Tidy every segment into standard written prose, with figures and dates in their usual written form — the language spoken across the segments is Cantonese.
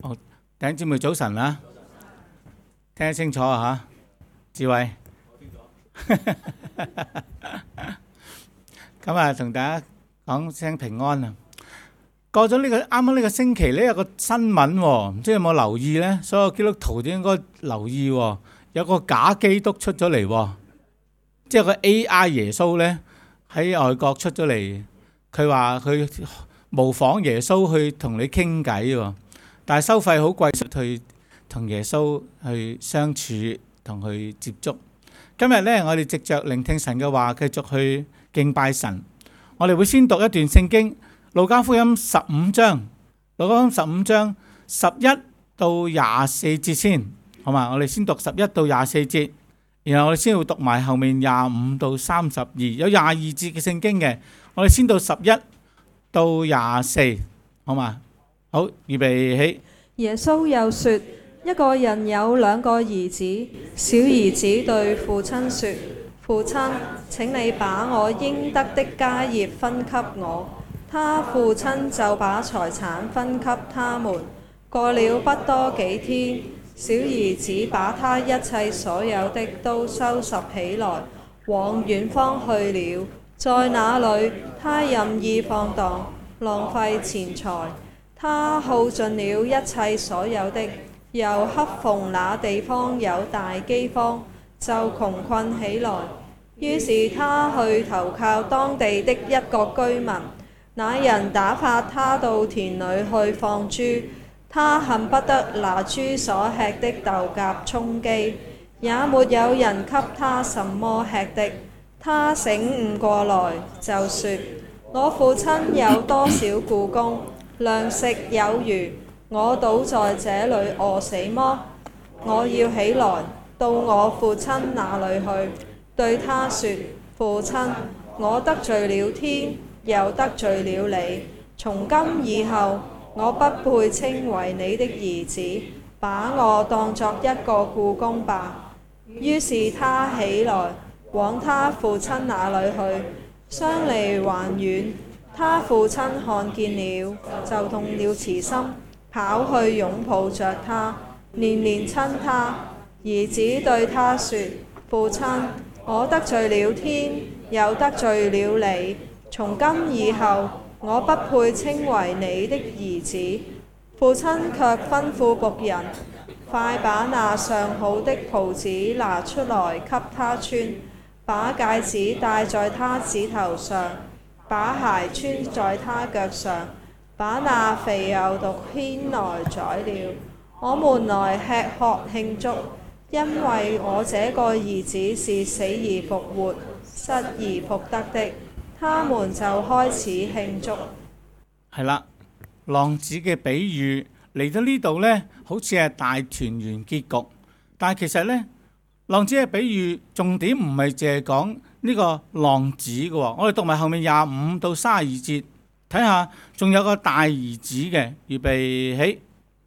弟兄姊妹早晨啊，聽得清楚啊嚇，智慧。咁啊，同大家講聲平安啊！過咗啱啱呢個星期呢，有個新聞喎，唔知有冇留意呢？所有基督徒都應該留意喎，有個假基督出咗嚟喎，即係個 AI 耶穌呢，喺外國出咗嚟，佢話佢模仿耶穌去同你傾偈喎，但係收費好貴，去同耶穌去相處同佢接觸。今日呢，我哋藉着聆聽神嘅話，繼續去敬拜神。我哋會先讀一段聖經，路加福音15章11到24節先，好嘛？我哋先讀11到24節，然後我哋先會讀埋後面25到32，有22節嘅聖經嘅。我哋先到11到24，好嘛？好，預備起。 耶穌又說：一個人有兩個兒子，小兒子對父親說：父親，請你把我應得的家業分給我。他父親就把財產分給他們。過了不多幾天，小兒子把他一切所有的都收拾起來，往遠方去了。在那裏，他任意放蕩，浪費錢財。他耗盡了一切所有的，又恰逢那地方有大饑荒，就窮困起來。於是他去投靠當地的一個居民，那人打發他到田裏去放豬，他恨不得拿豬所吃的豆莢充飢，也沒有人給他什麼吃的。他醒悟過來，就說：我父親有多少雇工，糧食有餘，我倒在這裏餓死麼？我要起來到我父親那裏去，對他說：父親，我得罪了天，又得罪了你。從今以後，我不配稱為你的兒子，把我當作一個雇工吧。於是他起來，往他父親那裏去，相離還遠。他父親看見了，就動了慈心，跑去擁抱着他，連連親他。兒子對他說：父親，我得罪了天，又得罪了你。從今以後，我不配稱為你的兒子。父親卻吩咐僕人：快把那上好的袍子拿出來給他穿，把戒指戴在他指頭上，把鞋穿在他腳上，把那肥牛犢牽來宰了。我們來吃喝慶祝，因為我這個兒子是死而復活，失而復得的。他們就開始慶祝。 係啦，浪子嘅比喻嚟到呢度呢，好似係大團圓結局。但係其實呢，浪子嘅比喻重點唔係淨係講呢個浪子嘅。我哋讀埋後面25到32節，睇下仲有個大兒子嘅。預備起。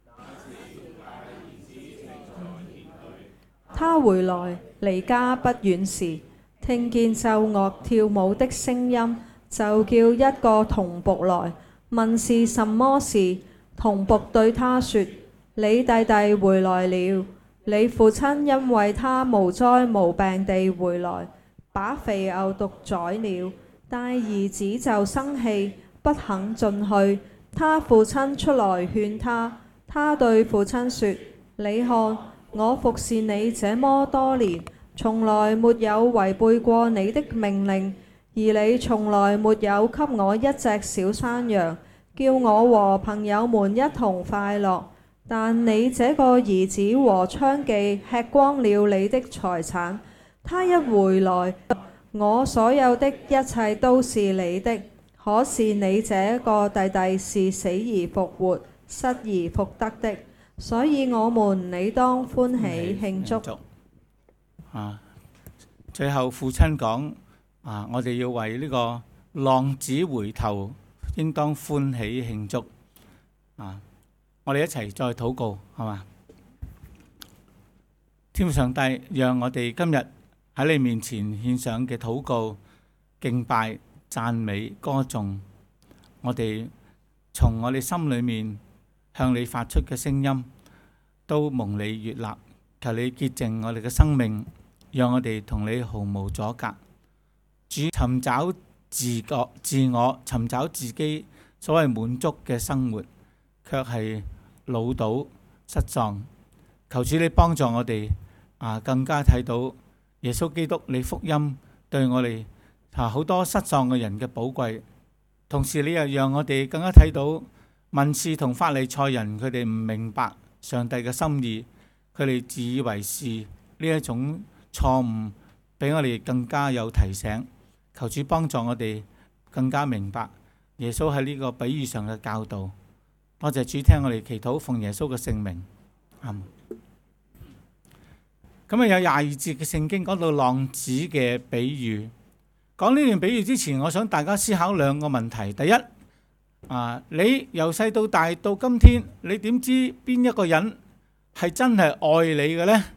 他回來離家不遠時，聽見奏樂跳舞的聲音，就叫一個童僕來問是什麼事。童僕對他說：你弟弟回來了，你父親因為他無災無病地回來，把肥牛犢宰了。大兒子就生氣，不肯進去。他父親出來勸他，他對父親說：你看，我服侍你這麼多年，從來沒有違背過你的命令，而你從來沒有給我一隻小山羊，叫我和朋友們一同快樂。但你這個兒子和娼妓吃光了你的財產。他一回來，我所有的一切都是你的。可是你這個弟弟是死而復活，失而復得的。所以我們理當歡喜慶祝。 最後父親講：我哋要為呢個浪子回頭，應當歡喜慶祝。我哋一齊再禱告，係嘛？天父上帝，讓我哋今日喺你面前獻上嘅禱告、敬拜、讚美、歌頌，我哋從我哋心裏面向你發出嘅聲音，都蒙你悅納。求你潔淨我哋嘅生命，讓我哋同你毫無阻隔。主，尋找自我，尋找自己所謂滿足嘅生活，卻係潦倒失喪。求主你幫助我哋更加睇到耶穌基督你福音對我哋好多失喪嘅人嘅寶貴。同時你又讓我哋更加睇到文士同法利賽人佢哋唔明白上帝嘅心意，佢哋自以為是呢一種錯誤，俾我哋更加有提醒。求主幫助我哋更加明白耶穌喺呢個比喻上嘅教導。多謝主聽我哋祈禱，奉耶穌嘅聖名。阿們。咁有22節嘅聖經講到浪子嘅比喻。講呢段比喻之前，我想大家思考兩個問題。第一，你由細到大到今天，你點知邊一個人係真係愛你嘅呢？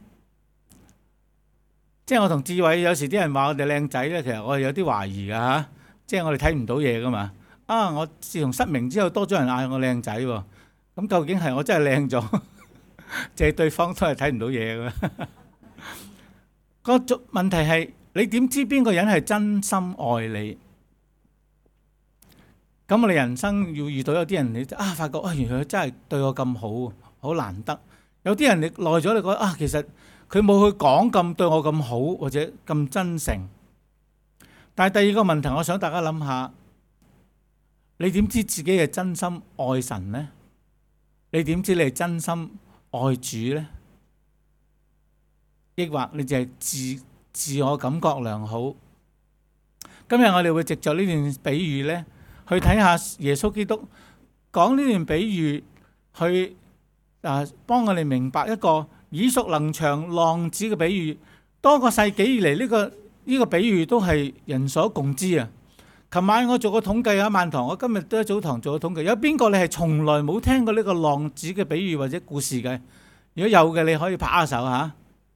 即係我同志偉有時啲人話我哋靚仔呢，其實我係有啲懷疑㗎嚇。即係我哋睇唔到嘢㗎嘛。我自從失明之後，多咗人嗌我靚仔喎。咁究竟係我真係靚咗，即係對方都係睇唔到嘢㗎？個問題係你點知邊個人係真心愛你？咁我哋人生要遇到有啲人，你發覺原來佢真係對我咁好，好難得。有啲人你耐咗，你覺得其實佢冇去講咁對我咁好，或者咁真誠。但係第二個問題，我想大家諗下，你點知自己係真心愛神呢？你點知你係真心愛主呢？抑或你就係自我感覺良好？今日我哋會藉着呢段比喻呢，去睇下耶穌基督講呢段比喻，去幫我哋明白一個耳熟能詳浪子嘅比喻。多個世紀以嚟，呢個比喻都係人所共知啊！琴晚我做個統計，喺晚堂，我今日都喺早堂做個統計，有邊個你係從來冇聽過呢個浪子嘅比喻或者故事嘅？如果有嘅，你可以拍下手嚇。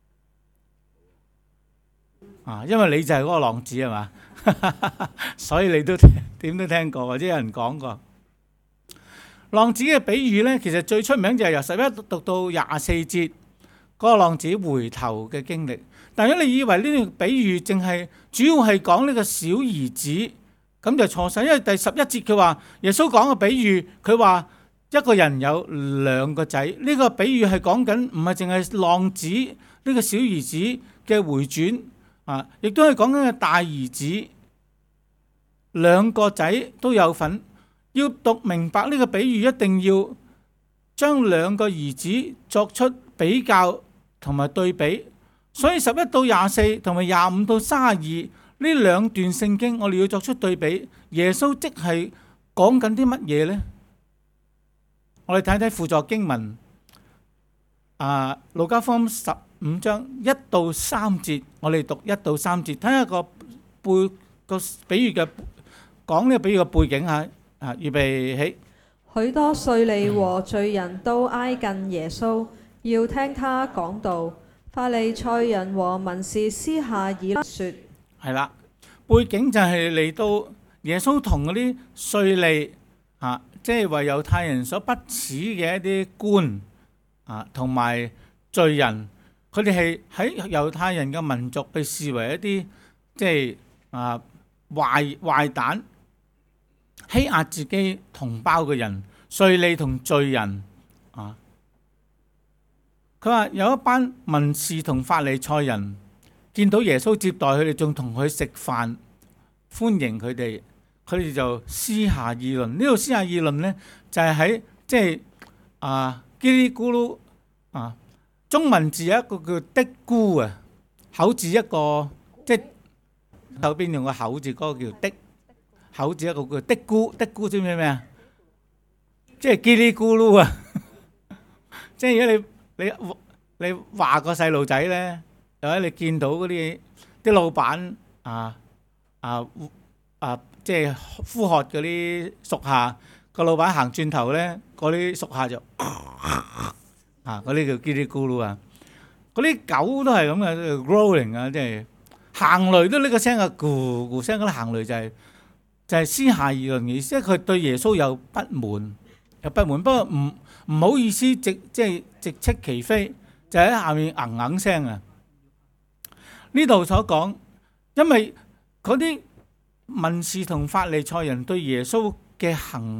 因為你就係嗰個浪子係嘛，所以你都點都聽過或者有人講過。浪子嘅比喻呢，其實最出名就係由11讀到24節嗰個浪子回頭嘅經歷。但如果你以為呢段比喻淨係主要係講呢個小兒子，咁就錯晒。因為第11節佢話耶穌講嘅比喻，佢話一個人有2個仔。呢個比喻係講緊唔係淨係浪子呢個小兒子嘅回轉。亦都係講緊嘅大兒子2個仔都有份。要讀明白呢個比喻，一定要將2個兒子作出比較同埋對比。所以11到24同埋25到32呢2段聖經，我哋要作出對比。耶穌即係講緊啲乜嘢呢？我哋睇睇輔助經文，路加福音15章1到3節，我哋讀1到3節，睇下個比喻嘅講呢個比喻嘅背景嚇。預備起。 許多稅吏和罪人都挨近耶穌，要聽他講道。法利賽人和文士私下議論說： 係啦，背景就係嚟到耶穌同嗰啲稅吏即係為猶太人所不齒嘅一啲官同埋罪人。佢哋係喺猶太人嘅民族被視為一啲即係壞蛋，欺壓自己同胞嘅人，稅吏同罪人。佢話有一班文士同法利賽人見到耶穌接待佢哋，仲同佢食飯，歡迎佢哋，佢哋就私下議論。呢度私下議論呢，就係喺即係嘰哩咕嚕中文字有一個叫的姑啊，口字一個，即係後邊用個口字嗰個叫的，口字一個叫的姑。的姑知唔知咩啊？即係嘰哩咕嚕啊！即係如果你話個細路仔咧，或者你見到嗰啲老闆即係呼喝嗰啲屬下，個老闆行轉頭咧，嗰啲屬下就嗰啲叫嘰哩咕嚕啊！嗰啲狗都係咁嘅 growling 啊，即係行雷都呢個聲啊，咕咕聲嗰啲行雷就係私下議論嘅意思，即係佢對耶穌有不滿， 有不滿，不過唔好意思即係直斥其非，就喺下面硬聲啊！呢度所講，因為嗰啲文士同法利賽人對耶穌嘅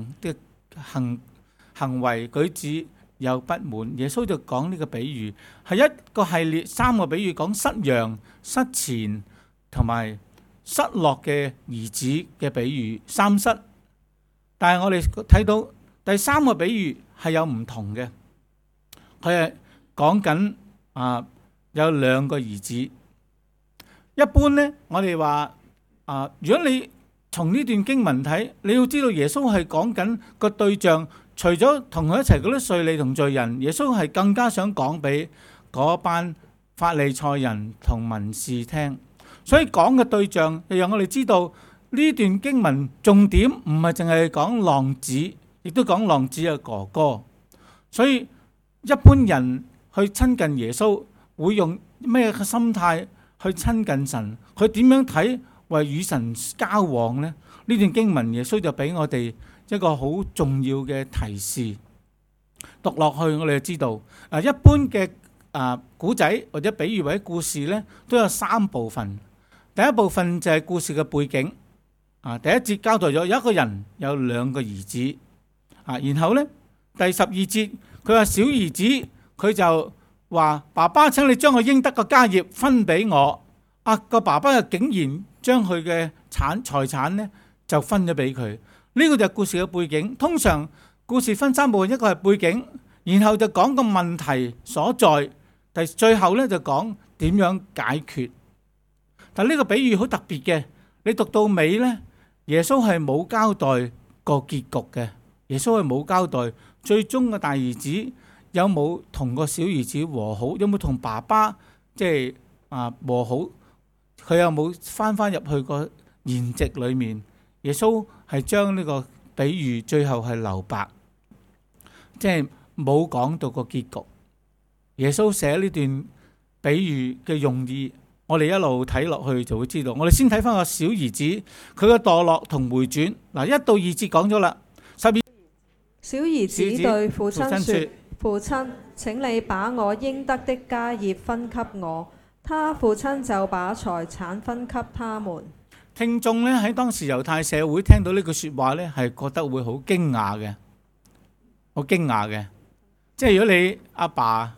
行為舉止有不滿，耶穌就講呢個比喻，係一個系列3個比喻，講失羊、失錢同埋失落嘅兒子嘅比喻，3失。但係我哋睇到第3個比喻係有唔同嘅，佢係講緊有2個兒子。一般呢，我哋話如果你從呢段經文睇，你要知道耶穌係講緊個對象，除咗同佢一齊嗰啲稅吏同罪人，耶穌係更加想講俾嗰班法利賽人同文士聽。所以講嘅對象，就讓我哋知道呢段經文重點唔係淨係講浪子，亦都講浪子嘅哥哥。所以一般人去親近耶穌，會用咩嘅心態去親近神？佢點樣睇為與神交往呢？呢段經文耶穌就俾我哋一個好重要嘅提示。讀落去我哋就知道，一般嘅古仔或者比喻或者故事呢，都有3部分。第一部分就係故事嘅背景。第一節交代咗有一個人有2個兒子。然後呢，第12節佢話小兒子佢就話：爸爸，請你將我應得嘅家業分俾我。個爸爸又竟然將佢嘅財產呢就分咗俾佢。呢個就係故事嘅背景。通常故事分3部分，一個係背景，然後就講個問題所在，最後呢就講點樣解決。但呢個比喻好特別嘅，你讀到尾呢，耶穌係冇交代個結局嘅。耶穌係冇交代最終嘅大兒子有冇同個小兒子和好，有冇同爸爸和好，佢有冇翻入去個筵席裏面。耶穌係將呢個比喻最後係留白，即係冇講到個結局。耶穌寫呢段比喻嘅用意，我哋一路睇落去就會知道。我哋先睇翻個小兒子，佢嘅墮落同回轉。1到2節講咗啦。 小兒子對父親說：父親，請你把我應得的家業分給我。他父親就把財產分給他們。 聽眾咧喺當時猶太社會聽到呢句說話咧，係覺得會好驚訝嘅，好驚訝嘅。即係如果你阿爸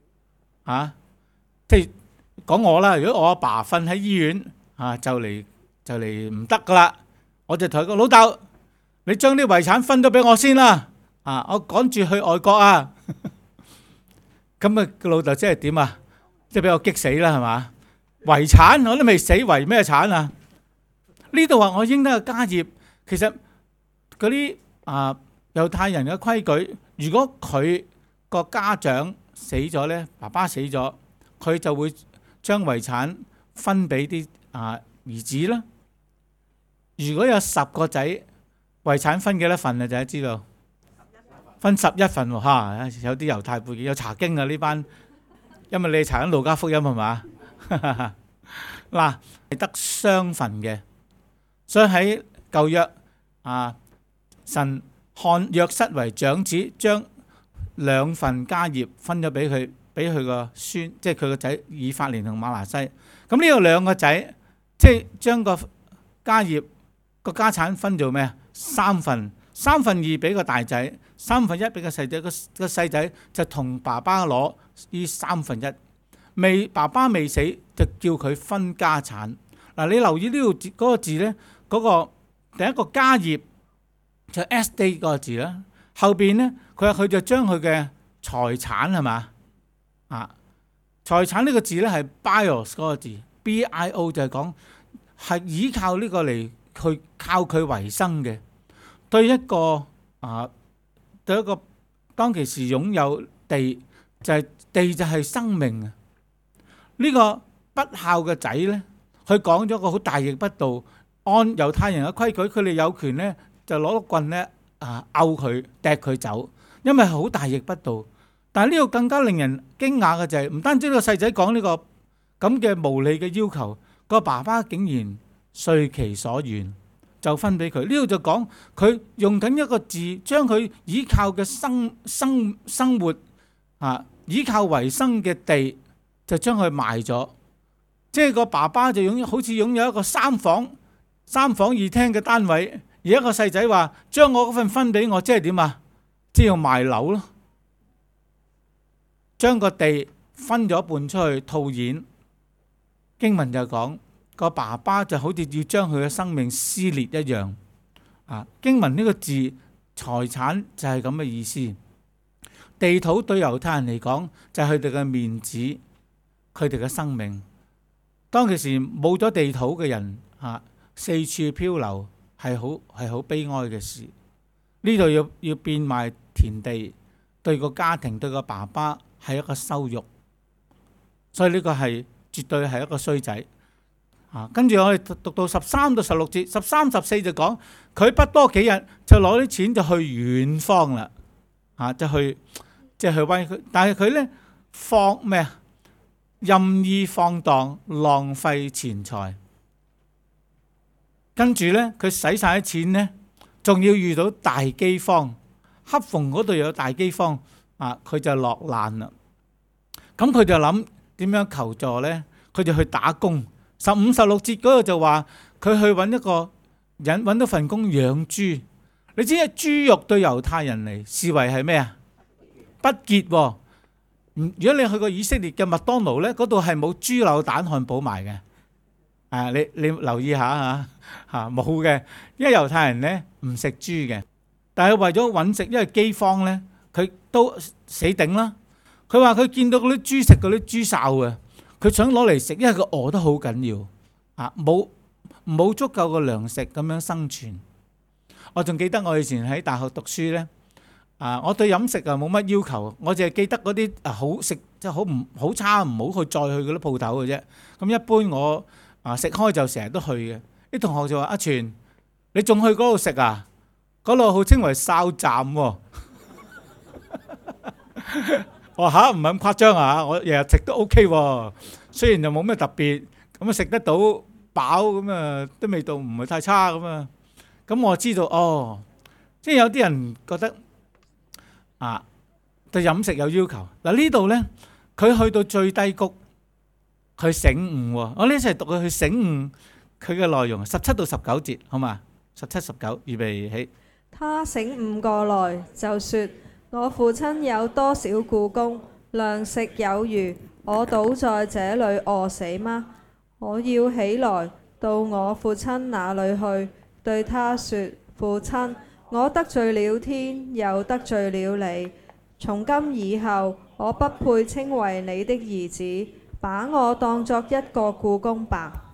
即係講我啦，如果我阿爸瞓喺醫院就嚟唔得噶啦，我就同佢講：老豆，你將啲遺產分咗俾我先啦，我趕住去外國啊。咁個老豆即係點啊？即係俾我激死啦，係嘛？遺產我都未死，遺咩產啊？呢度話我應得嘅家業，其實嗰啲猶太人嘅規矩，如果佢個家長死咗呢，爸爸死咗，佢就會將遺產分俾啲兒子啦。如果有10個仔，遺產分幾多份啊？就知道分11份喎。有啲猶太背景有查經啊呢班，因為你查緊路加福音係嘛？嗱，係得雙份嘅。所以喺舊約神看約瑟為長子，將2份家業分咗俾佢，俾佢個孫，即係佢個仔以法蓮同馬拿西。咁呢個2個仔，即係將個家業個家產分做咩？3份，3分2俾個大仔，3分1俾個細仔。個細仔就同爸爸攞呢3分1。爸爸未死就叫佢分家產。嗱，你留意呢度嗰個字呢，嗰個第一個家業就 estate 嗰個字啦。後邊呢，佢就將佢嘅財產係嘛財產呢個字呢係 bios 嗰個字 bio 就係講係依靠呢個嚟去靠佢為生嘅。對一個當其時擁有地地就係生命啊！呢個不孝嘅仔呢，佢講咗個好大逆不道。按猶太人嘅規矩，佢哋有權呢就攞個棍呢毆佢，掟佢走，因為係好大逆不道。但係呢個更加令人驚訝嘅就係，唔單止個細仔講呢個咁嘅無理嘅要求，個爸爸竟然遂其所願， 就分俾佢。呢度就講佢用緊一個字，將佢依靠嘅生活依靠為生嘅地，就將佢賣咗。即係個爸爸就好似擁有一個三房二廳嘅單位，而一個細仔話將我嗰份分俾我，即係點啊？即係要賣樓咯，將個地分咗一半出去套現。經文就講個爸爸就好似要將佢嘅生命撕裂一樣。經文呢個字財產就係咁嘅意思。地土對猶太人嚟講就係佢哋嘅面子，佢哋嘅生命。當其時冇咗地土嘅人四處漂流係好悲哀嘅事。呢度要變賣田地，對個家庭對個爸爸係一個羞辱。所以呢個係絕對係一個衰仔。跟住我哋讀到13到16節，13、14就講佢不多幾日就攞啲錢就去遠方啦。就去威佢，但係佢呢放咩啊？任意放蕩，浪費錢財。跟住呢，佢使晒啲錢呢，仲要遇到大饑荒，恰逢嗰度有大饑荒，佢就落難啦。咁佢就諗點樣求助呢？佢就去打工。15、16節嗰度就話佢去揾一個人，揾到份工養豬。你知唔知豬肉對猶太人嚟視為係咩啊？不潔喎。如果你去過以色列嘅麥當勞呢，嗰度係冇豬柳蛋漢堡賣嘅。你留意下冇嘅，因為猶太人呢唔食豬嘅。但係為咗揾食，因為饑荒呢，佢都死頂啦。佢話佢見到嗰啲豬食嗰啲豬哨啊，佢想攞嚟食，因為佢餓得好緊要冇足夠嘅糧食咁樣生存。我仲記得我以前喺大學讀書呢，我對飲食冇乜要求，我淨係記得嗰啲好食即係好差唔好去再去嗰啲鋪頭嘅啫。咁一般我食開就成日都去嘅。啲同學就話：阿全，你仲去嗰度食啊？嗰度號稱為哨站喎。我話唔係咁誇張我日日食都 OK 喎。雖然就冇咩特別，咁食得到飽咁啲味道唔係太差咁。咁我知道即係有啲人覺得對飲食有要求。嗱，呢度呢，佢去到最低谷，佢醒悟喎。我呢一齊讀佢醒悟佢嘅內容，17到19節，好嘛？17、19，預備起。 他醒悟過來，就說：我父親有多少僱工，糧食有餘，我倒在這裏餓死嗎？我要起來到我父親那裏去，對他說：父親，我得罪了天，又得罪了你。從今以後，我不配稱為你的兒子，把我當作一個僱工吧。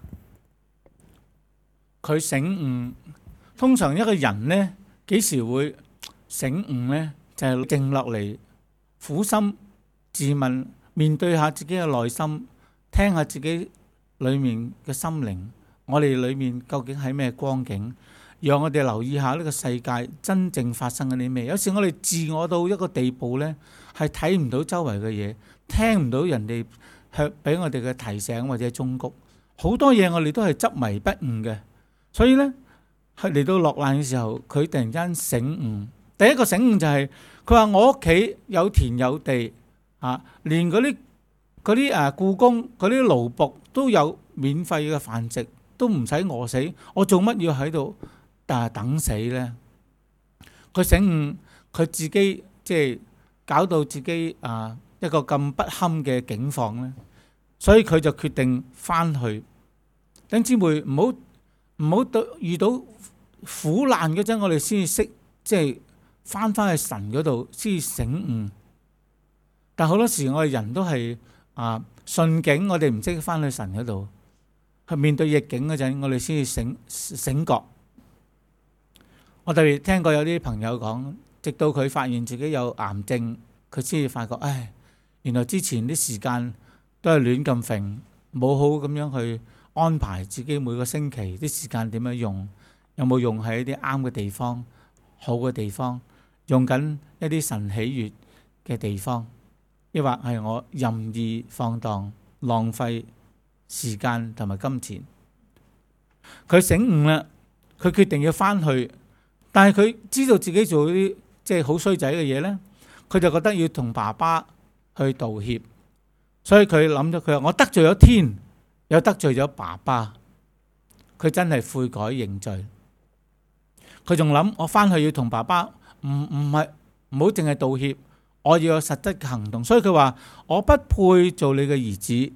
佢醒悟，通常一個人呢，幾時會醒悟呢？就係靜落嚟，苦心自問，面對下自己嘅內心，聽下自己裏面嘅心靈，我哋裏面究竟係咩光景？讓我哋留意下呢個世界真正發生緊啲咩。有時我哋自我到一個地步呢，係睇唔到周圍嘅嘢，聽唔到人哋俾我哋嘅提醒或者忠告，好多嘢我哋都係執迷不悟嘅。所以呢，係嚟到落難嘅時候，佢突然間醒悟。第一個醒悟就係佢話：我屋企有田有地連嗰啲僱工嗰啲奴僕都有免費嘅飯食，都唔使餓死，我做乜要喺度等死呢？佢醒悟，佢自己即係搞到自己一個咁不堪嘅境況呢，所以佢就決定翻去。弟兄姊妹，唔好遇到苦難嗰陣，我哋先至識即係翻去神嗰度先至醒悟。但好多時我哋人都係順境，我哋唔識翻去神嗰度，去面對逆境嗰陣，我哋先至醒覺。我特別聽過有啲朋友講，直到佢發現自己有癌症，佢先至發覺，原來之前啲時間都係亂咁揈，冇好咁樣去安排自己每個星期啲時間點樣用，有冇用喺一啲啱嘅地方、好嘅地方，用緊一啲神喜悅嘅地方，抑或係我任意放蕩、浪費時間同埋金錢。佢醒悟啦， 佢決定要翻去，但係佢知道自己做啲即係好衰仔嘅嘢呢，佢就覺得要同爸爸去道歉，所以佢諗咗，佢話我得罪咗天，又得罪咗爸爸，佢真係悔改認罪。佢仲諗我翻去要同爸爸唔好淨係道歉，我要有實質嘅行動。所以佢話我不配做你嘅兒子，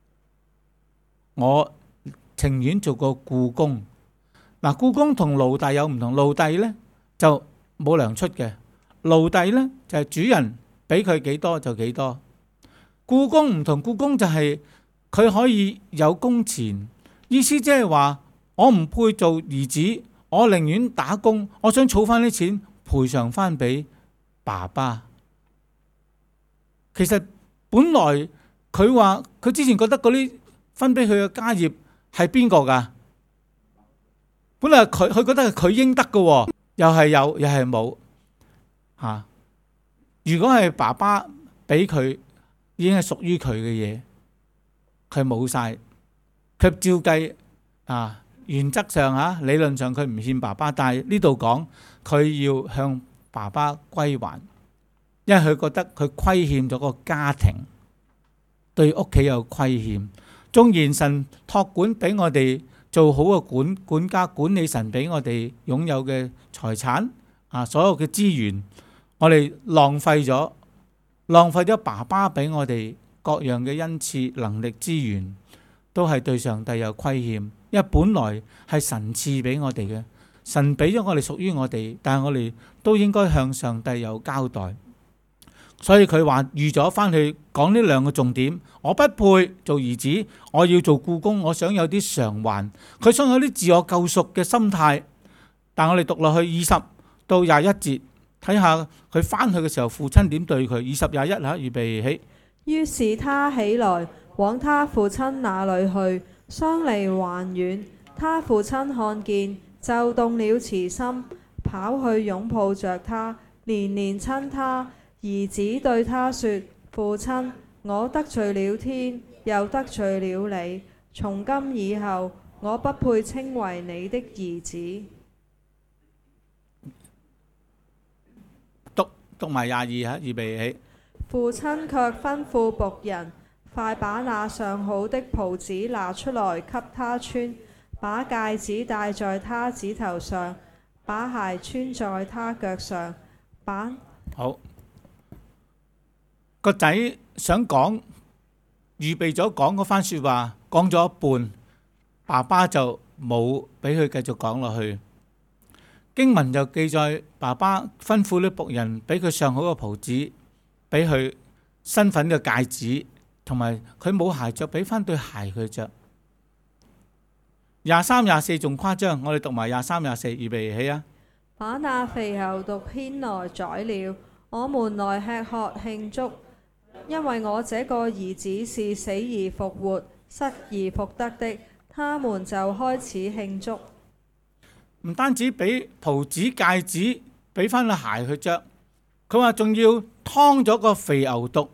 我情願做個僱工。嗱，僱工同奴隸有唔同，奴隸呢就冇糧出嘅，奴隸呢就係主人俾佢幾多就幾多。僱工唔同，僱工就係佢可以有工錢，意思即係話我唔配做兒子，我寧願打工，我想儲翻啲錢賠償翻俾爸爸。其實本來佢話佢之前覺得嗰啲分俾佢嘅家業係邊個噶？本來佢覺得係佢應得嘅，又係有又係冇嚇。如果係爸爸俾佢，已經係屬於佢嘅嘢，佢冇晒，佢照計啊。原則上嚇，理論上佢唔欠爸爸，但係呢度講佢要向爸爸歸還，因為佢覺得佢虧欠咗個家庭，對屋企有虧欠。縱然神託管俾我哋做好嘅管家，管理神俾我哋擁有嘅財產啊，所有嘅資源，我哋浪費咗爸爸俾我哋各樣嘅恩賜、能力、資源，都係對上帝有虧欠。因為本來係神賜俾我哋嘅，神俾咗我哋屬於我哋，但係我哋都應該向上帝有交代。所以佢話預咗翻去講呢兩個重點，我不配做兒子，我要做僱工，我想有啲償還，佢想有啲自我救贖嘅心態。但我哋讀落去20到21節，睇下佢翻去嘅時候父親點對佢。20、21嚇，預備起。 於是他起來往他父親那裏去，相離還遠，他父親看見，就動了慈心，跑去擁抱着他，連連親他。兒子對他說：父親，我得罪了天，又得罪了你，從今以後，我不配稱為你的兒子。 讀埋22嚇，預備起。 父親卻吩咐僕人，快把那上好的袍子拿出來給他穿，把戒指戴在他指頭上，把鞋穿在他腳上。好， 個仔想講，預備咗講嗰番説話，講咗一半，爸爸就冇俾佢繼續講落去。經文就記載爸爸吩咐啲僕人俾佢上好嘅袍子，俾佢身份嘅戒指，同埋佢冇鞋着，俾翻對鞋佢着。23、24仲誇張，我哋讀埋23、24，預備起啊！ 把那肥牛犢牽來宰了，我們來吃喝慶祝，因為我這個兒子是死而復活、失而復得的。他們就開始慶祝。 唔單止俾袍子戒指，俾翻對鞋佢着，佢話仲要劏咗個肥牛犢。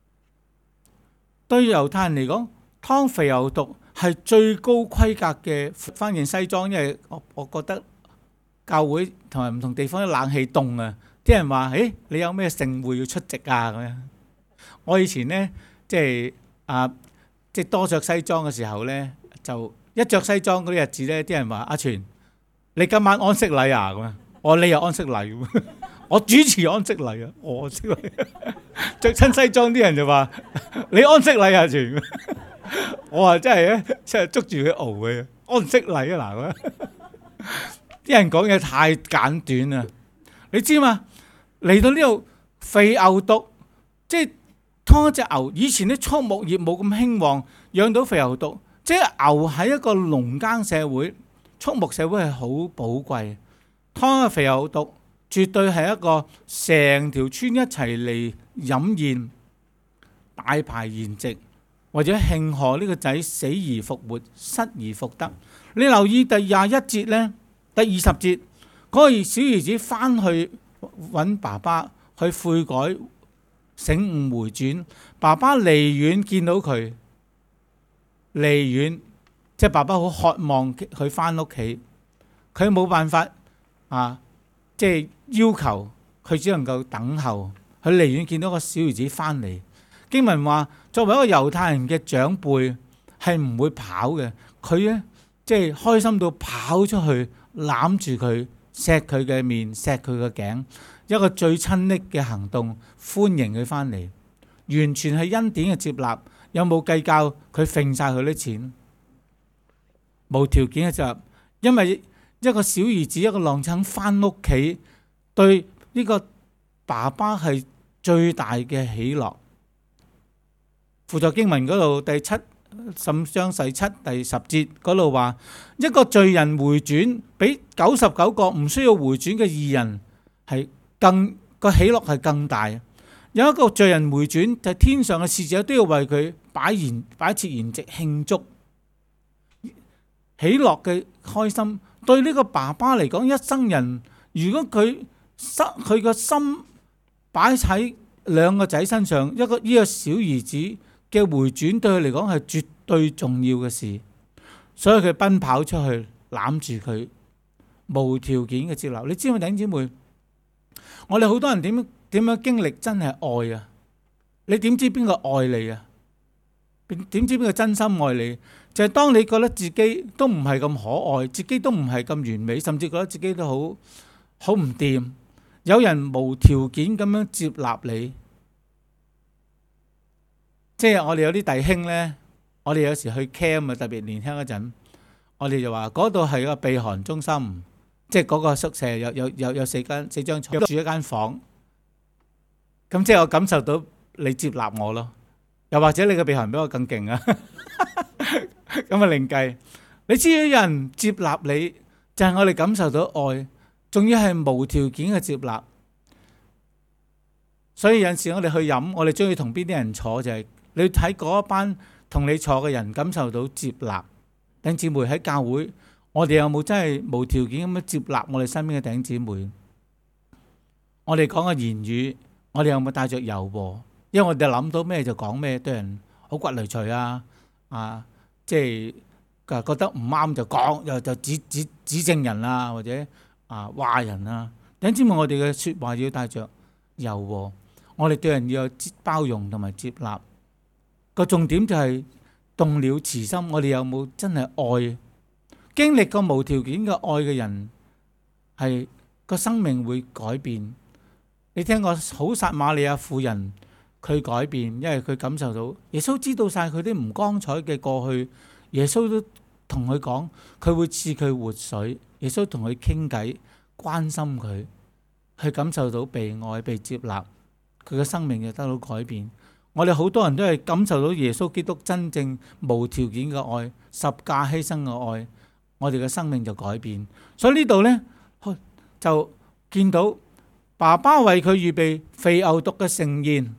對猶太人嚟講，劏肥牛犢係最高規格嘅翻件西裝，因為我覺得教會同埋唔同地方啲冷氣凍啊，啲人話：誒，你有咩盛會要出席啊？咁樣。我以前呢，即係多着西裝嘅時候呢，就一着西裝嗰啲日子呢，啲人話：阿全，你今晚安息禮啊？咁樣，我話你又安息禮，我主持安息禮啊，我安息禮。着親西裝啲人就話：你安息禮啊，全。我話真係咧，真係捉住佢熬嘅安息禮啊！嗱，啲人講嘢太簡短啦。你知嘛？嚟到呢度肥牛犢，即係劏一隻牛。以前啲畜牧業冇咁興旺，養到肥牛犢，即係牛喺一個農耕社會、畜牧社會係好寶貴。劏個肥牛犢絕對係一個成條村一齊嚟飲宴、大排筵席，或者慶賀呢個仔死而復活、失而復得。你留意第21節呢，第20節嗰個小兒子翻去揾爸爸去悔改、醒悟回轉。爸爸離遠見到佢，離遠即係爸爸好渴望佢翻屋企。 佢冇辦法即係要求，佢只能夠等候。佢離遠見到個小兒子翻嚟。經文話，作為一個猶太人嘅長輩，係唔會跑嘅。佢咧即係開心到跑出去攬住佢，錫佢嘅面，錫佢嘅頸，一個最親昵嘅行動，歡迎佢翻嚟，完全係恩典嘅接納。有冇計較佢揈晒佢啲錢？無條件嘅接納，因為一個小兒子，一個浪子翻屋企，對呢個爸爸係最大嘅喜樂。輔助經文嗰度第7章第7、第10節嗰度話，一個罪人回轉，比99個唔需要回轉嘅義人係個喜樂係更大。有一個罪人回轉，就係天上嘅使者都要為佢擺設筵席慶祝。喜樂嘅開心，對呢個爸爸嚟講，一生人如果佢個心擺喺兩個仔身上，呢個小兒子嘅回轉對佢嚟講係絕對重要嘅事，所以佢奔跑出去攬住佢，無條件嘅接納。你知唔知弟兄姊妹？我哋好多人點樣經歷真係愛啊？你點知邊個愛你啊？點知邊個真心愛你？就係當你覺得自己都唔係咁可愛，自己都唔係咁完美，甚至覺得自己都好唔掂，有人無條件咁樣接納你。即係我哋有啲弟兄呢，我哋有時去 camp 啊，特別年輕嗰陣，我哋就話嗰度係個避寒中心，即係嗰個宿舍有四張床，住一間房。咁即係我感受到你接納我咯。又或者你嘅避寒比我更勁啊！咁啊另計，你知有人接納你，就係我哋感受到愛，仲要係無條件嘅接納。所以有陣時我哋去飲，我哋中意同邊啲人坐，就係你睇嗰一班同你坐嘅人感受到接納。弟兄姊妹喺教會，我哋有冇真係無條件咁樣接納我哋身邊嘅弟兄姊妹？我哋講嘅言語，我哋有冇帶着柔和？因為我哋諗到咩就講咩，對人好骨累贅啊！即係覺得唔啱就講，又就指正人啊，或者話人啊。弟兄姊妹，我哋嘅説話要帶着柔和，我哋對人要有包容同埋接納。個重點就係動了慈心，我哋有冇真係愛？經歷過無條件嘅愛嘅人，係個生命會改變。你聽過好撒瑪利亞婦人？佢改變，因為佢感受到耶穌知道晒佢啲唔光彩嘅過去，耶穌都同佢講，佢會賜佢活水。耶穌同佢傾偈，關心佢，佢感受到被愛、被接納，佢嘅生命就得到改變。我哋好多人都係感受到耶穌基督真正無條件嘅愛、十架犧牲嘅愛，我哋嘅生命就改變。所以呢度呢，就見到爸爸為佢預備肥牛犢嘅盛宴。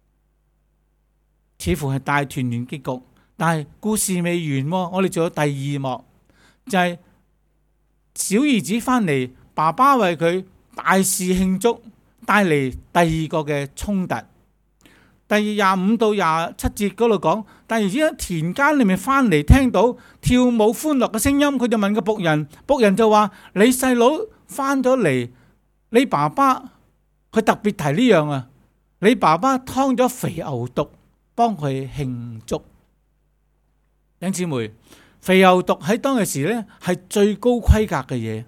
似乎係大團圓結局，但係故事未完喎。我哋仲有第二幕，就係小兒子翻嚟，爸爸為佢大肆慶祝，帶嚟第二個嘅衝突。第25到27節嗰度講，大兒子喺田間裏面翻嚟，聽到跳舞歡樂嘅聲音，佢就問個僕人，僕人就話：你細佬翻咗嚟，你爸爸佢特別提呢樣啊，你爸爸劏咗肥牛犢，幫佢慶祝。弟兄姊妹，肥牛犢喺當時咧係最高規格嘅嘢。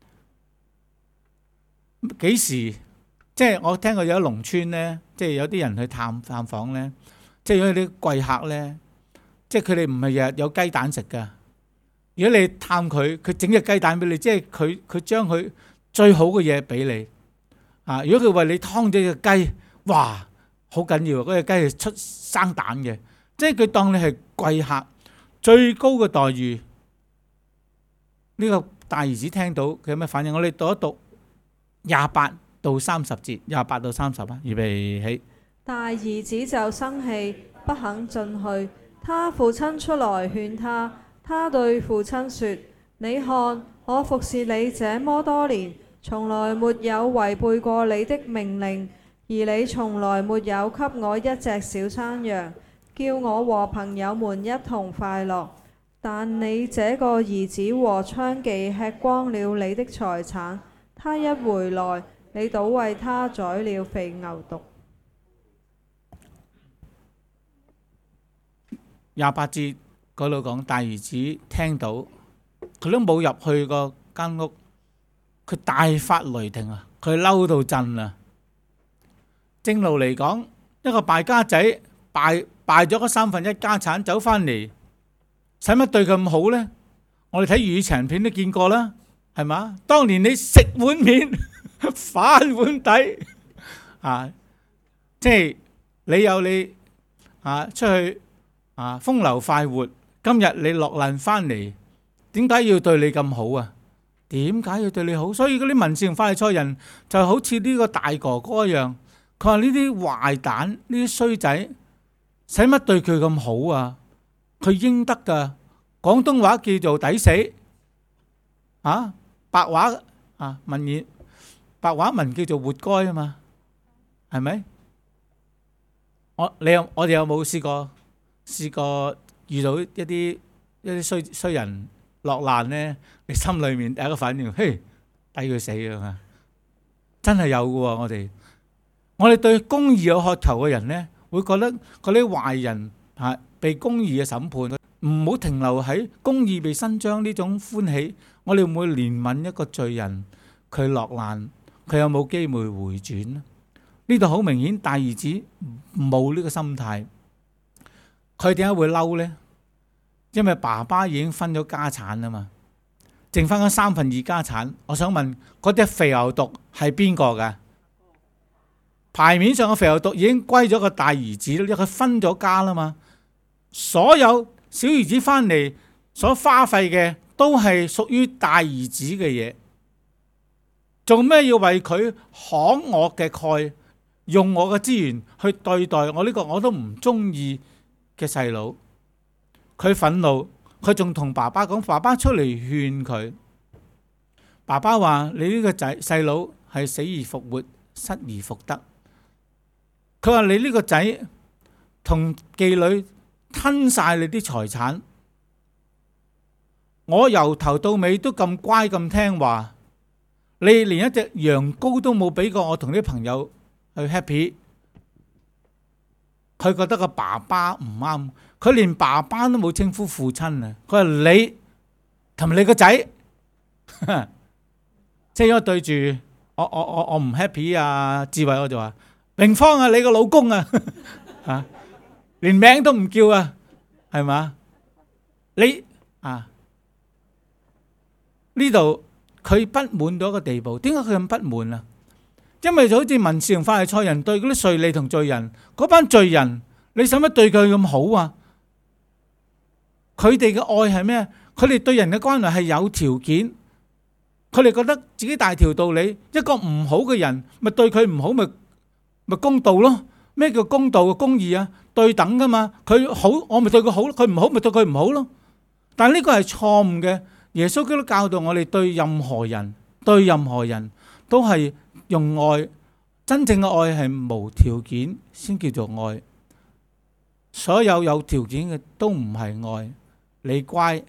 幾時？即係我聽過有啲農村咧，即係有啲人去探訪咧，即係有啲貴客咧，即係佢哋唔係日日有雞蛋食噶。如果你探佢，佢整隻雞蛋俾你，即係佢將佢最好嘅嘢俾你。如果佢為你劏咗隻雞，哇！好緊要，嗰隻雞係出生蛋嘅，即係佢當你係貴客，最高嘅待遇。呢個大兒子聽到佢有咩反應？我哋讀一讀28到30節，28到30啊，預備起。 大兒子就生氣，不肯進去。他父親出來勸他，他對父親說：你看，我服侍你這麼多年，從來沒有違背過你的命令。而你從來沒有給我一隻小山羊，叫我和朋友們一同快樂。 但你這個兒子和娼妓吃光了你的財產，他一回來，你倒為他宰了肥牛犢。 28節嗰度講大兒子聽到，佢都冇入去個間屋，佢大發雷霆啊！佢嬲到震啊！正路嚟講，一個敗家仔敗咗嗰1/3家產走翻嚟，使乜對佢咁好呢？我哋睇粵語長片都見過啦，係嘛？當年你食碗面反碗底啊，即係你有你出去風流快活，今日你落難翻嚟，點解要對你咁好啊？點解要對你好？所以嗰啲文士同法利賽人就好似呢個大哥哥一樣，佢話呢啲壞蛋，呢啲衰仔，使乜對佢咁好啊？佢應得噶，廣東話叫做抵死白話文言，白話文叫做活該啊嘛，係咪？我哋有冇試過遇到一啲衰人落難呢？你心裏面第一個反應，嘿，抵佢死啊嘛！真係有嘅喎，我哋對公義有渴求嘅人呢，會覺得嗰啲壞人被公義嘅審判，唔好停留喺公義被伸張呢種歡喜。我哋會唔會憐憫一個罪人，佢落難，佢有冇機會回轉呢？呢度好明顯，大兒子冇呢個心態。佢點解會嬲呢？因為爸爸已經分咗家產啊嘛，剩翻嗰2/3家產。我想問，嗰隻肥牛犢係邊個㗎？牌面上嘅肥牛犢已經歸咗個大兒子，因為佢分咗家啦嘛。所有小兒子翻嚟所花費嘅都係屬於大兒子嘅嘢，做咩要為佢慷我嘅慨，用我嘅資源去對待我呢個我都唔中意嘅細佬？佢憤怒，佢仲同爸爸講，爸爸出嚟勸佢。爸爸話：你呢個細佬係死而復活，失而復得。佢話：你呢個仔同妓女吞晒你啲財產，我由頭到尾都咁乖咁聽話，你連一隻羊羔都冇俾過我同啲朋友去 happy。佢覺得個爸爸唔啱，佢連爸爸都冇稱呼父親啊！佢話你同埋你個仔，即係因為對住我唔 happy 啊！智慧我就話明芳啊，你個老公啊，連名都唔叫啊，係嘛？你呢度佢不滿到一個地步，點解佢咁不滿啊？因為就好似文士同法利賽人對嗰啲稅吏同罪人，嗰班罪人，你使乜對佢咁好啊？佢哋嘅愛係咩？佢哋對人嘅關懷係有條件，佢哋覺得自己大條道理。一個唔好嘅人，咪對佢唔好，咪公道咯。咩叫公道嘅公義啊？對等噶嘛。佢好，我咪對佢好；佢唔好，咪對佢唔好咯。但係呢個係錯誤嘅。耶穌基督教導我哋對任何人都係用愛，真正嘅愛係無條件先叫做愛。所有有條件嘅都唔係愛。你乖，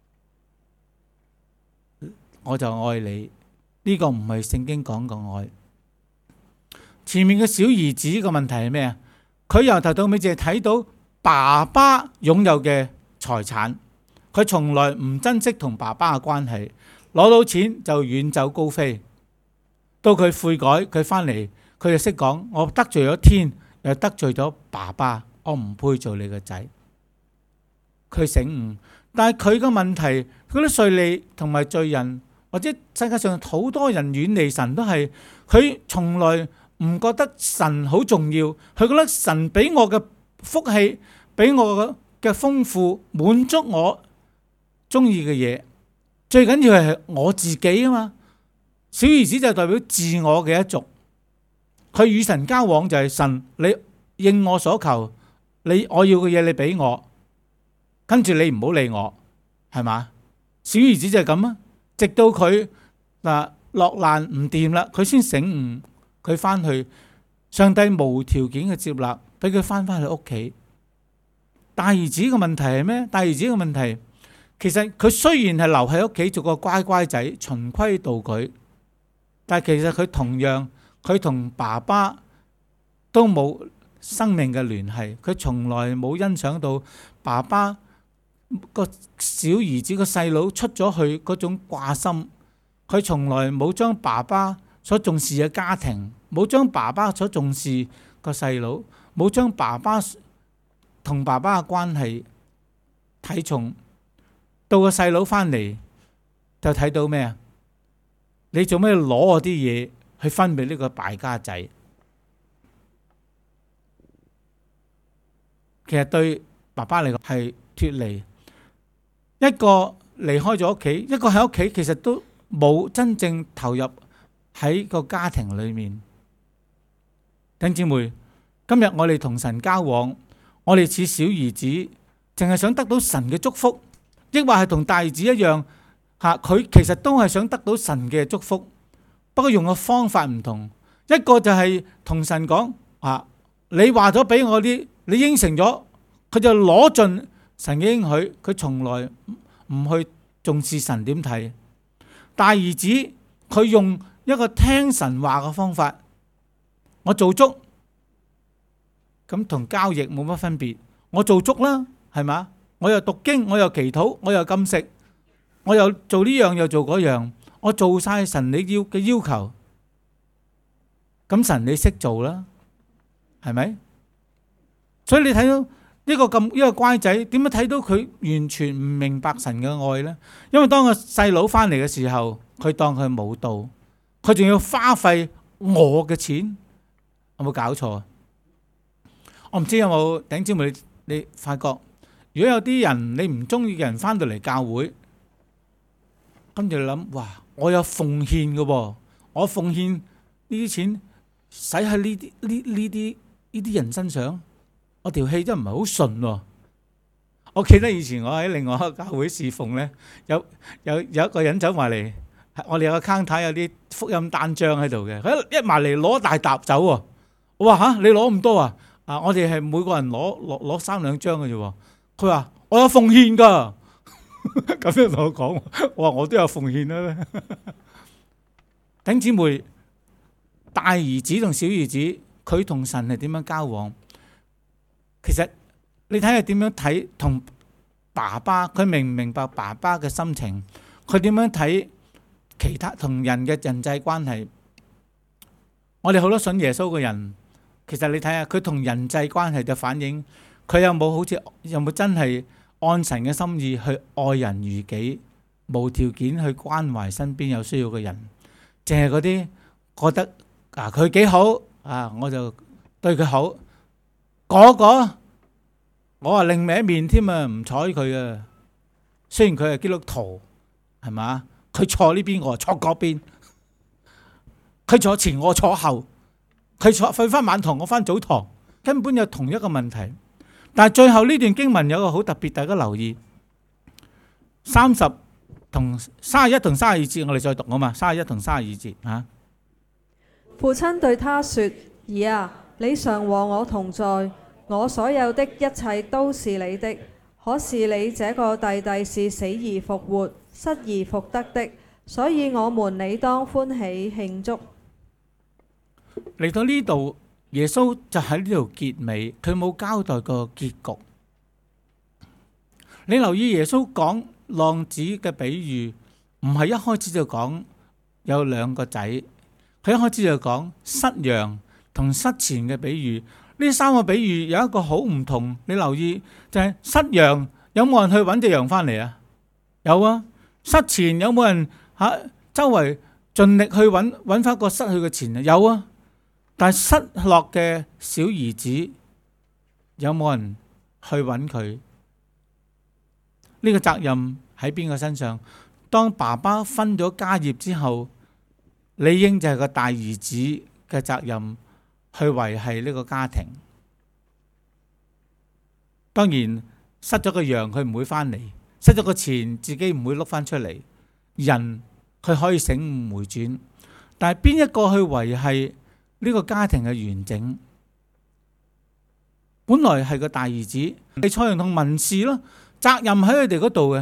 我就愛你。呢個唔係聖經講嘅愛。前面嘅小兒子嘅問題係咩啊？佢由頭到尾淨係睇到爸爸擁有嘅財產，佢從來唔珍惜同爸爸嘅關係，攞到錢就遠走高飛。到佢悔改，佢翻嚟，佢就識講：我得罪咗天，又得罪咗爸爸，我唔配做你個仔。佢醒悟，但係佢嘅問題，嗰啲稅吏同埋罪人，或者世界上好多人遠離神，都係佢從來唔覺得神好重要，佢覺得神俾我嘅福氣，俾我嘅豐富，滿足我中意嘅嘢，最緊要係我自己啊嘛。小兒子就代表自我嘅一族，佢與神交往就係神，你應我所求，我要嘅嘢你俾我，跟住你唔好理我，係嘛？小兒子就係咁啊，直到佢落難唔掂啦，佢先醒悟，佢翻去，上帝無條件嘅接納，俾佢翻去屋企。大兒子嘅問題係咩？大兒子嘅問題其實佢雖然係留喺屋企做個乖乖仔，循規蹈矩，但係其實佢同樣佢同爸爸都冇生命嘅聯繫，佢從來冇欣賞到爸爸個小兒子個細佬出咗去嗰種掛心，佢從來冇將爸爸所重視嘅家庭，冇將爸爸所重視個細佬，冇將爸爸同爸爸嘅關係睇重。到個細佬翻嚟就睇到咩啊？你做咩攞我啲嘢去分俾呢個敗家仔？其實對爸爸嚟講係脫離，一個離開咗屋企，一個喺屋企，其實都冇真正投入喺個家庭裏面。弟兄姊妹，今日我哋同神交往，我哋似小兒子，淨係想得到神嘅祝福，抑或係同大兒子一樣，佢其實都係想得到神嘅祝福，不過用嘅方法唔同。一個就係同神講，你話咗俾我啲，你應承咗，佢就攞盡神嘅應許，佢從來唔去重視神點睇。大兒子佢用一個聽神話嘅方法，我做足，咁同交易冇乜分別。我做足啦，係嘛？我又讀經，我又祈禱，我又禁食，我又做呢樣又做嗰樣，我做晒神你要嘅要求。咁神你識做啦，係咪？所以你睇到呢個乖仔，點樣睇到佢完全唔明白神嘅愛呢？因為當個細佬翻嚟嘅時候，佢當佢冇到，佢仲要花費我嘅錢，有冇搞錯？我唔知有冇弟兄姊妹你發覺，如果有啲人你唔中意嘅人翻到嚟教會，跟住你諗，哇！我有奉獻嘅喎，我奉獻呢啲錢使喺呢啲人身上，我條氣真唔係好順喎。我記得以前我喺另外一個教會侍奉咧，有一個人走埋嚟，我哋有個 counter 有啲福音單張喺度嘅，佢一埋嚟攞大沓走喎。我話你攞咁多啊？我哋係每個人攞3-2張嘅啫喎。佢話我有奉獻㗎，咁樣同我講，我話我都有奉獻啦。弟兄姊妹，大兒子同小兒子，佢同神係點樣交往？其實你睇下點樣睇同爸爸，佢明唔明白爸爸嘅心情？佢點樣睇其他同人嘅人際關係？我哋好多信耶穌嘅人，其實你睇下佢同人際關係嘅反映，佢有冇真係按神嘅心意去愛人如己，無條件去關懷身邊有需要嘅人？淨係嗰啲覺得佢幾好我就對佢好。我話另一面添啊，唔睬佢啊。雖然佢係基督徒，係嘛？佢坐呢邊，我坐嗰邊；佢坐前，我坐後；佢瞓翻晚堂，我翻早堂，根本有同一個問題。但係最後呢段經文有個好特別，大家留意31同32節，我哋再讀啊嘛。31同32節父親對他說：兒啊，你常和我同在，我所有的一切都是你的。可是你這個弟弟是死而復活、失而復得的，所以我們理當歡喜慶祝。 嚟到呢度，耶穌就喺呢度結尾，佢冇交代個結局。你留意耶穌講浪子嘅比喻，唔係一開始就講有2個仔，佢一開始就講失羊同失錢嘅比喻。呢3個比喻有一個好唔同，你留意就係失羊，有冇人去揾隻羊翻嚟啊？有啊。失錢，有冇人周圍盡力去揾翻個失去嘅錢啊？有啊。但係失落嘅小兒子，有冇人去揾佢？呢個責任喺邊個身上？當爸爸分咗家業之後，理應就係個大兒子嘅責任去維繫呢個家庭。當然失咗個羊佢唔會翻嚟，失咗個錢自己唔會碌翻出嚟。人佢可以醒悟回轉，但係邊一個去維繫呢個家庭嘅完整？本來係個大兒子，係賽人同文士咯，責任喺佢哋嗰度嘅。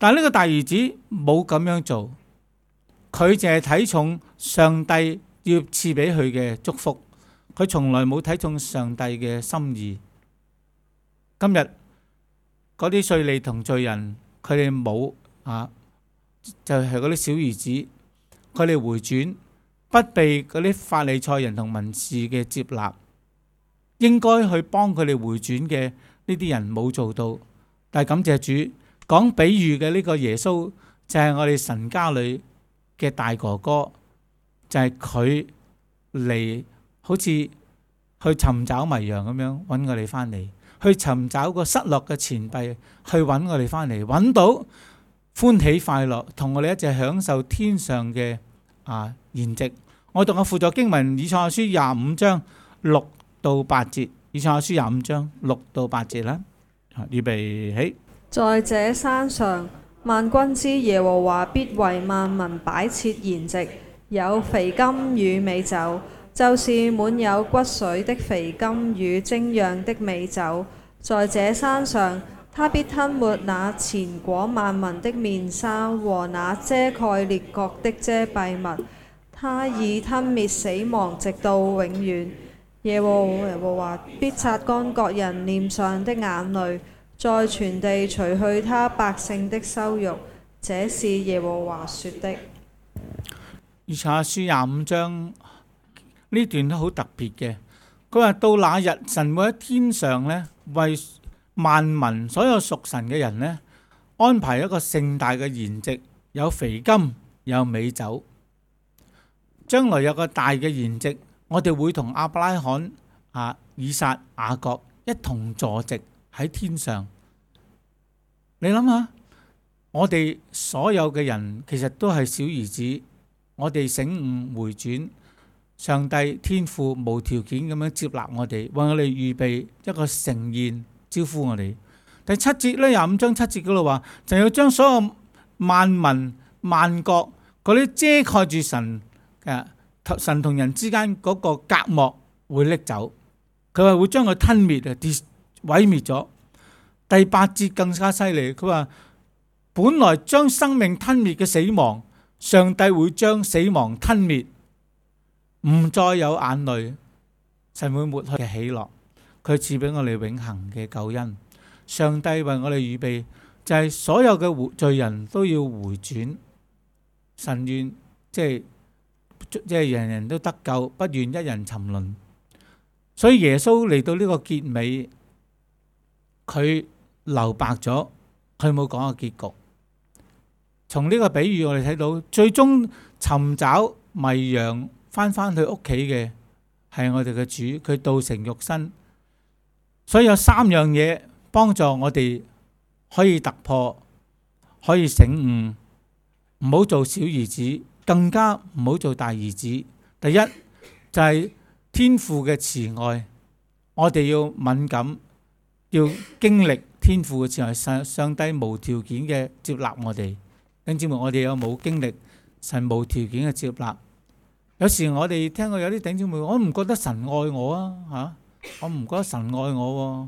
但係呢個大兒子冇咁樣做，佢淨係睇重上帝要賜俾佢嘅祝福，佢從來冇睇重上帝嘅心意。今日嗰啲稅吏同罪人，佢哋冇就係嗰啲小兒子，佢哋回轉，不被嗰啲法利賽人同文士嘅接納，應該去幫佢哋回轉嘅呢啲人冇做到。但係感謝主，講比喻嘅呢個耶穌就係我哋神家裏嘅大哥哥，就係佢嚟好似去尋找迷羊咁樣揾我哋翻嚟，去尋找個失落嘅錢幣，去揾我哋翻嚟，揾到歡喜快樂，同我哋一齊享受天上嘅筵席。我讀嘅輔助經文以賽亞書25章6到8節，以賽亞書25章6到8節啦。預備起。 在這山上，萬軍之耶和華必為萬民擺設筵席，有肥甘與美酒，就是滿有骨髓的肥甘與精釀的美酒。在這山上，他必吞沒那纏裹萬民的面紗和那遮蓋列國的遮蔽物，他已吞滅死亡直到永遠。耶和華必擦乾各人臉上的眼淚，在全地除去他百姓的羞辱。這是耶和華說的。 以賽亞書25章呢段都好特別嘅，佢話到那日，神會喺天上呢，為萬民所有屬神嘅人呢，安排一個盛大嘅筵席，有肥甘有美酒。將來有個大嘅筵席，我哋會同亞伯拉罕、以撒、雅各一同坐席喺天上。你諗下，我哋所有嘅人其實都係小兒子，我哋醒悟回轉，上帝天父無條件咁樣接納我哋，為我哋預備一個盛宴，招呼我哋。第7節咧，25章7節嗰度話，就要將所有萬民萬國嗰啲遮蓋住神同人之間嗰個隔膜會拎走，佢話會將佢吞滅毀滅咗。第8節更加犀利，佢話本來將生命吞滅嘅死亡，上帝會將死亡吞滅，唔再有眼淚，神會抹去嘅喜樂，佢賜俾我哋永恆嘅救恩。上帝為我哋預備就係所有嘅罪人都要回轉，神願即係人人都得救，不願一人沉淪。所以耶穌嚟到呢個結尾，佢留白咗，佢冇講個結局。從呢個比喻我哋睇到，最終尋找迷羊翻去屋企嘅係我哋嘅主，佢道成肉身。所以有3樣嘢幫助我哋可以突破，可以醒悟，唔好做小兒子，更加唔好做大兒子。第一就係天父嘅慈愛，我哋要敏感，要經歷天父嘅慈愛，上帝無條件嘅接納我哋。弟兄姊妹，我哋有冇經歷神無條件嘅接納？有時我哋聽過有啲弟兄姊妹，我唔覺得神愛我啊，我唔覺得神愛我。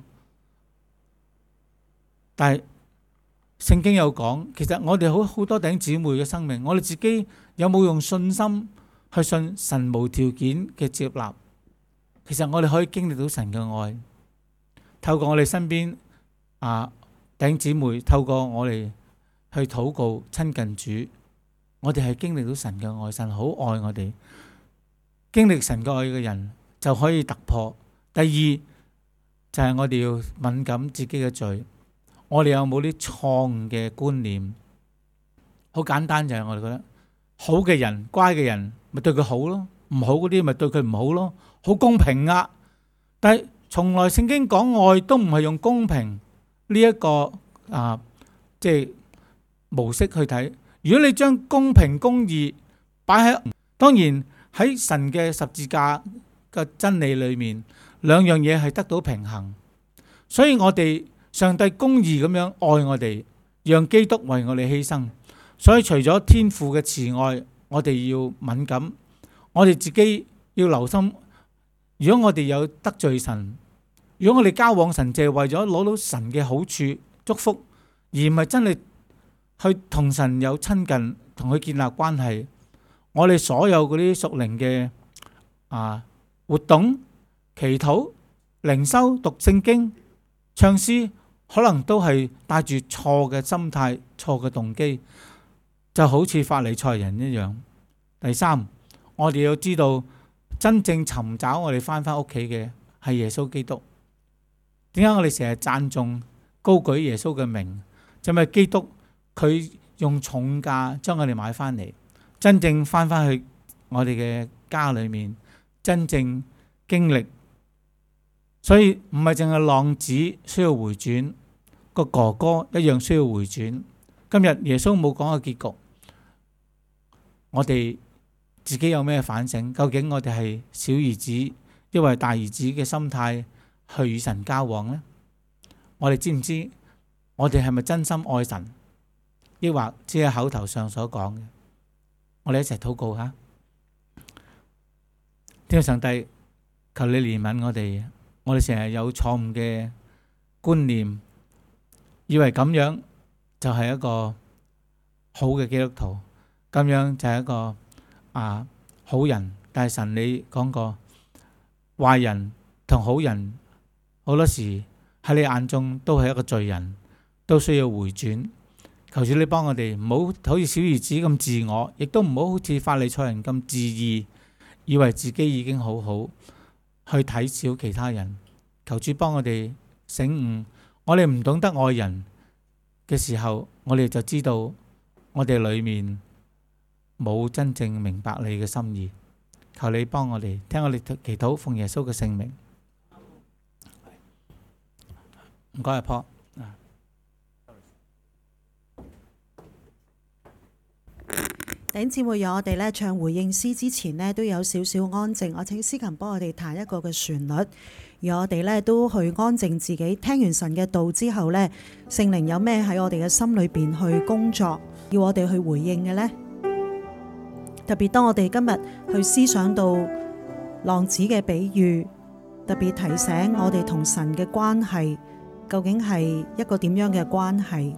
但係聖經有講，其實我哋好多弟兄姊妹嘅生命，我哋自己有冇用信心去信神無條件嘅接納？其實我哋可以經歷到神嘅愛，透過我哋身邊弟兄姊妹，透過我哋去禱告親近主，我哋係經歷到神嘅愛，神好愛我哋。經歷神嘅愛嘅人就可以突破。第二就係我哋要敏感自己嘅罪，我哋有冇啲錯誤嘅觀念？好簡單，就係我哋覺得好嘅人、乖嘅人咪對佢好咯，唔好嗰啲咪對佢唔好咯，好公平啊！但係從來聖經講愛都唔係用公平呢一個即係模式去睇。如果你將公平公義擺喺，當然喺神嘅十字架嘅真理裏面，兩樣嘢係得到平衡。所以我哋上帝公義咁樣愛我哋，讓基督為我哋犧牲。所以除咗天父嘅慈愛，我哋要敏感，我哋自己要留心。如果我哋有得罪神，如果我哋交往神，就係為咗攞到神嘅好處祝福，而唔係真係去同神有親近，同佢建立關係。我哋所有嗰啲屬靈嘅活動、祈禱、靈修、讀聖經、唱詩，可能都係帶住錯嘅心態、錯嘅動機，就好似法利賽人一樣。第三，我哋要知道真正尋找我哋翻屋企嘅係耶穌基督。點解我哋成日讚頌高舉耶穌嘅名？就係基督佢用重價將我哋買翻嚟，真正翻去我哋嘅家裏面，真正經歷。所以唔係淨係浪子需要回轉，個哥哥一樣需要回轉。今日耶穌冇講個結局，我哋自己有咩反省？究竟我哋係小兒子抑或大兒子嘅心態去與神交往呢？我哋知唔知我哋係咪真心愛神，抑或只係口頭上所講嘅？我哋一齊禱告下。天父上帝，求你憐憫我哋。我哋成日有錯誤嘅觀念，以為咁樣就係一個好嘅基督徒，咁樣就係一個好人。但係神你講過，壞人同好人好多時喺你眼中都係一個罪人，都需要回轉。求主你幫我哋，唔好好似小兒子咁自我，亦都唔好好似法利賽人咁自義，以為自己已經好好，去睇小其他人。求主幫我哋醒悟，我哋唔懂得愛人嘅時候，我哋就知道我哋裏面冇真正明白你嘅心意。求你幫我哋，聽我哋祈禱，奉耶穌嘅聖名。唔該阿婆。 弟兄姊妹，讓我哋咧唱回應詩之前呢，都有少少安靜。我請司琴幫我哋彈一個嘅旋律，而我哋咧都去安靜自己。聽完神嘅道之後呢，聖靈有咩喺我哋嘅心裏邊去工作，要我哋去回應嘅呢？特別當我哋今日去思想到浪子嘅比喻，特別提醒我哋同神嘅關係究竟係一個點樣嘅關係？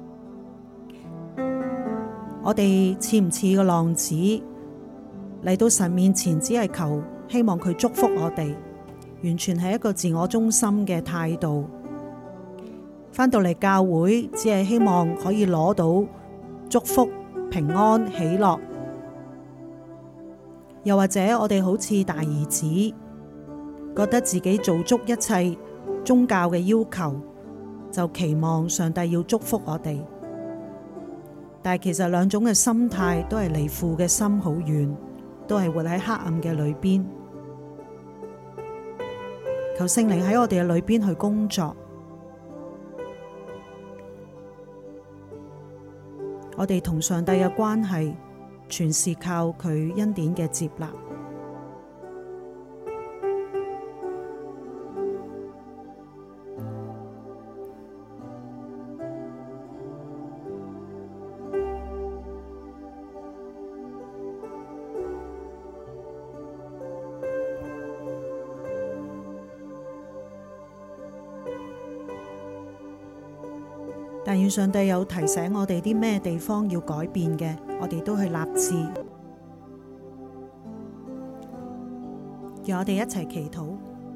我哋似唔似個浪子嚟到神面前，只係求希望佢祝福我哋，完全係一個自我中心嘅態度。返到嚟教會，只係希望可以攞到祝福、平安、喜樂。又或者我哋好似大兒子，覺得自己做足一切宗教嘅要求，就期望上帝要祝福我哋。但係其實兩種嘅心態都係離父嘅心好遠，都係活喺黑暗嘅裏邊。求聖靈喺我哋嘅裏邊去工作，我哋同上帝嘅關係全是靠佢恩典嘅接納。但願上帝有提醒我哋啲咩地方要改變嘅，我哋都去立志。讓我哋一齊祈禱。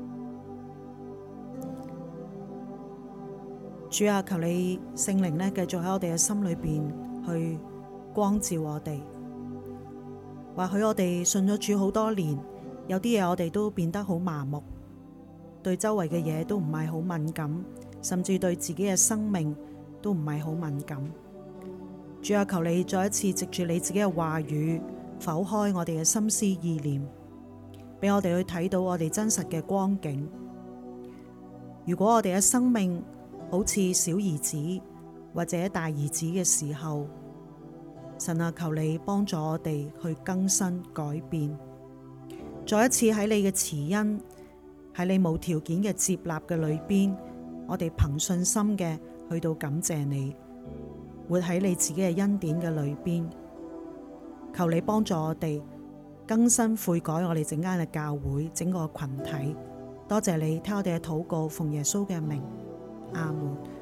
主啊，求你聖靈呢繼續喺我哋嘅心裏邊去光照我哋。或許我哋信咗主好多年，有啲嘢我哋都變得好麻木，對周圍嘅嘢都唔係好敏感，甚至對自己嘅生命都唔係好敏感。主啊，求你再一次藉住你自己嘅話語剖開我哋嘅心思意念，俾我哋去睇到我哋真實嘅光景。如果我哋嘅生命好似小兒子或者大兒子嘅時候，神啊，求你幫助我哋去更新改變，再一次喺你嘅慈恩，喺你無條件嘅接納嘅裏邊，我哋憑信心嘅去到感謝你，活喺你自己嘅恩典嘅裏邊。求你幫助我哋更新悔改我哋整間嘅教會，整個群體。多謝你聽我哋嘅禱告，奉耶穌嘅名，阿門。